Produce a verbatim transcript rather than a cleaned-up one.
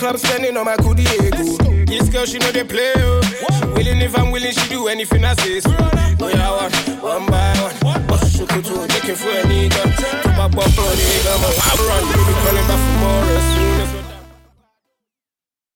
I'm spending on my goodie ego. This girl, she know they play, oh. She willing if I'm willing, she do anything I say. So, oh yeah, one, one by one. What's she could do? Looking for a nigga. To my bumper, nigga. I'm run, baby, calling back for more.